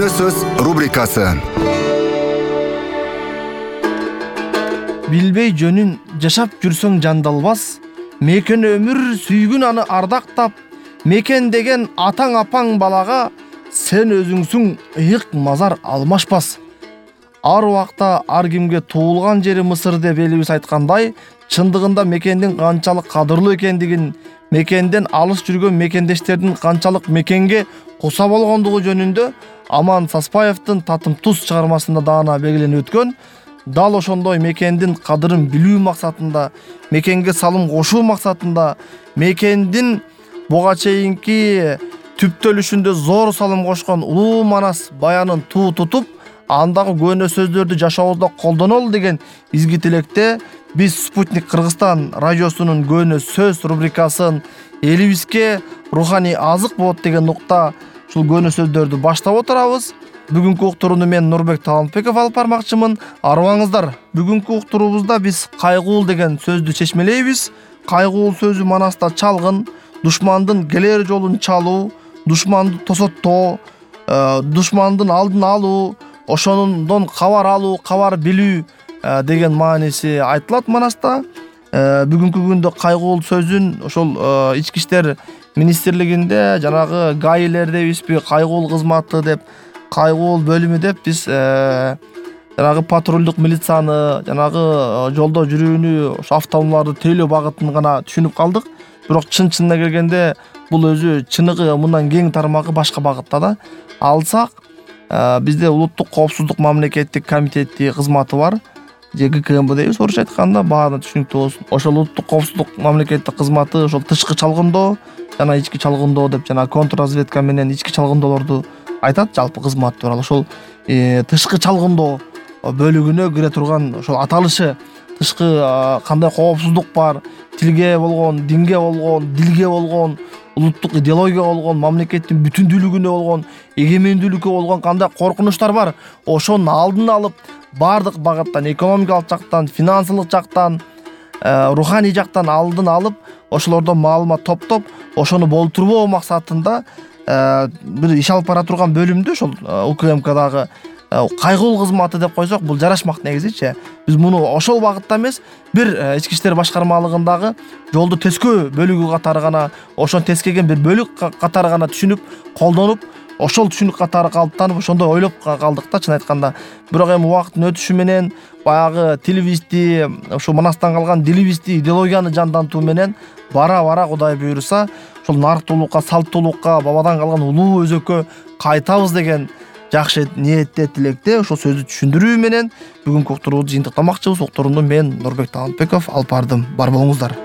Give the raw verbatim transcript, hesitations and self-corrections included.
Көнө сөз рубрикасы. Билбей жөнүн жашап жүрсөң жандалбас, мекен өмүр сүйгүн аны ардактап, мекен деген атаң апаң балага сен өзүңсүң ыйык мазар алмашпас. Ар убакта ар кимге туулган жери Мысыр деп элибиз айткандай, чындыгында мекендин канчалык кадырлуу экендигин, мекенден алыс жүргөн мекендештердин канчалык мекенге куса болгондугу жөнүндө Аман Саспаевдин Татым туз чыгармасында даана белгиленип өткөн. Дал ошондой мекендин кадырын билүү максатында, мекенге салым кошуу максатында, мекендин буга чейинки түптөлүшүндө зор салым кошкон Улуу Манас баянын туу тутуп, андагы көөнө сөздөрдү жашообузда колдонолу деген изги тилекте биз Спутник Кыргызстан радиосунун көөнө сөз рубрикасын элибизге руханий азык болот деген нукта ушул көөнө сөздөрдү баштап отурабыз. Бүгүнкү уктурууну мен Нурбек Талантбеков алып бармакчымын. Арыбаңыздар. Бүгүнкү уктуруубузда биз кайгуул деген сөздү чечмелейбиз. Кайгуул сөзү Манаста чалгын, душмандын келер жолун чалуу, душманды тосоттоо, душмандын алдын алуу, ошондон кабар алуу, кабар билүү деген мааниси айтылат Манаста. Бүгүнкү күндө кайгуул сөзүн ошол ички иштер министрлигинде жанагы гаилер дейбизби, кайгуул кызматы деп, кайгуул бөлүмү деп биз жанагы патрулдук милицияны, жанагы жолдо жүрүүнү, ошо автоунааларды тейлөө багытын гана түшүнүп калдык. Бирок чын-чынына келгенде бул өзү чыныгы мындан кең тармагы башка багытта да. Алсак, бизде улуттук коопсуздук мамлекеттик комитети кызматы бар. же гэ ка эм бэ дейбиз орусча айтканда, баары түшүнүктүү болсун. Ошол улуттук коопсуздук мамлекеттик кызматы ошол тышкы чалгындоо жана ички чалгындоо деп жана контрразведка менен ички чалгындоолорду айтат, жалпы кызмат тууралуу. Ошол тышкы чалгындоо бөлүгүнө кире турган ошол аталышы, тышкы кандай коопсуздук бар, тилге болгон, динге болгон, дилге болгон, улуттук идеологияга болгон, мамлекеттин бүтүндүүлүгүнө болгон, эгемендүүлүккө болгон кандай коркунучтар бар, ошонун алдын алып, бардык багыттан, экономикалык жактан, финансылык жактан, руханий жактан алдын алып, ошолордон маалымат топтоп, ошону болтурбоо максатында бир иш алып бара турган бөлүмдү ошол у ка эм кадагы кайгуул кызматы деп койсок, бул жарашмак негизичи. Биз муну ошол багытта эмес, бир ички иштер башкармалыгындагы жолду тескөө бөлүгү катары гана, ошон тескеген бир бөлүк катары гана түшүнүп, колдонуп, ошол түшүнүк катары калыптанып, ошондой ойлоп калдык да, чын айтканда. Бирок эми убакыттын өтүшү менен баягы тилибизди, ошо Манастан калган дилибизди, идеологияны жандантуу менен бара-бара Кудай буйруса, ошол нарктуулукка, салттуулукка, бабадан калган улуу өзөккө кайтабыз деген жакшы ниетте, тилекте ошол сөздү түшүндүрүү менен бүгүнкү уктуруубузду жыйынтыктамакчыбыз. Уктурууну мен Нурбек Талантбеков алып бардым. Бар болуңуздар.